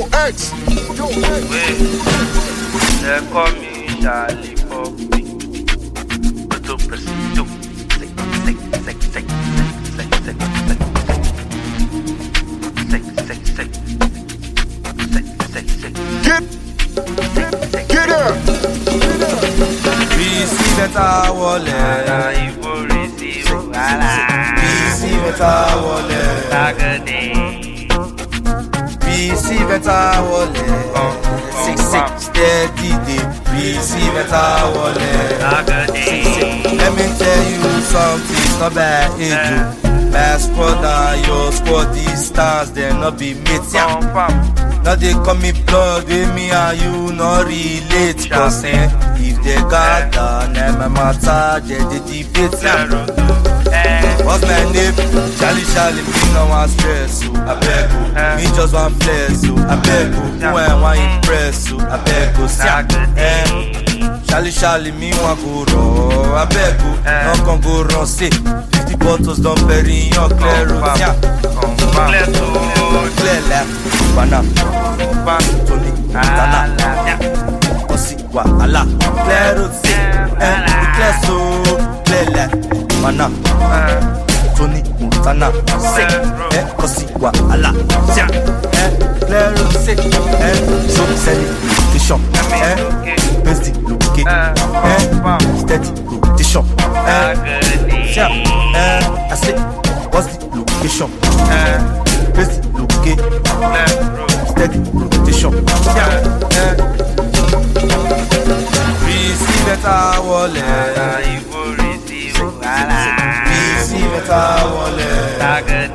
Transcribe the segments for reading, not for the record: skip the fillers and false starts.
X. They call me Charlie Poppy. But don't press it, do. Get up. BC better wallet. BC better wallet. BC better wallet. 6 steady day. BC better wallet. 6. Let me tell you something, not bad, age. My squad and your squad distance, they not be mates. Now they call me blood, with me and you not relate. Cause if they gather, now my matter, they debate. What's my name? Charlie, me no want stress, so I beg you. Me just want flex, so I beg you. Who I want impress, so I beg you. Charlie, me want go raw, I beg you. No can go wrong, say 50 bottles don't bury in your clear road. Clear left, Bana, Tony, Tana, Ossi, Wahala, clear road, clear so, clear left, Bana, Tony, Tana, Ossi, Wahala, clear road, so celebration, best location, steady rotation, I say, what's the location? Best location, steady rotation. BC better wallet. BC better wallet.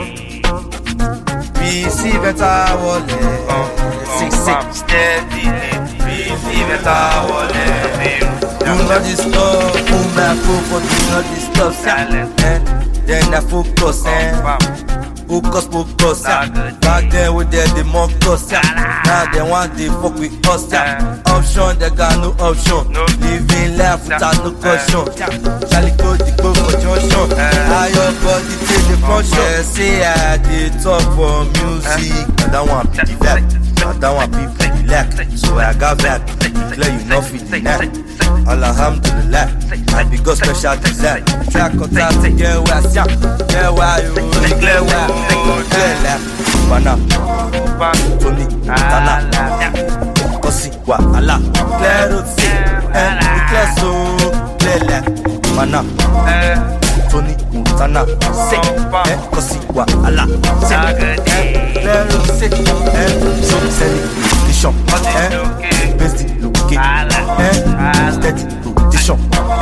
BC better wallet. 6 steady. BC better wallet. Do not disturb, pull my phone, do not disturb. Then I focus, focus, back then we did the mock us, now they want to fuck with us, option, they got no option, living life without no caution, Charlie go the go for junction, how your body take the function, say I did talk for music, I don't want to be back, I don't want people relax, so I got back, declare you not feeling that. Alhamdulillah, I be go special design. Track on top to get where I am. Get where you clear where. Clear left, Bana, Tony, Tana, Ossi, Wahala. Clear road, clear so, clear left, Bana, Tony, Tana, Ossi, Wahala. Clear road, so celebration, best location. Steady rotation.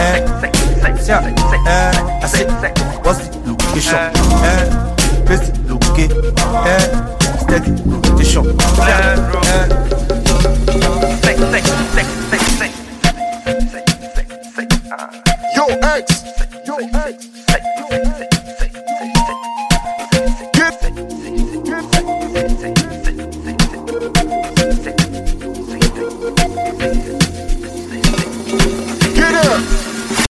I say, what's the location? Best location. Steady rotation. Yo, X.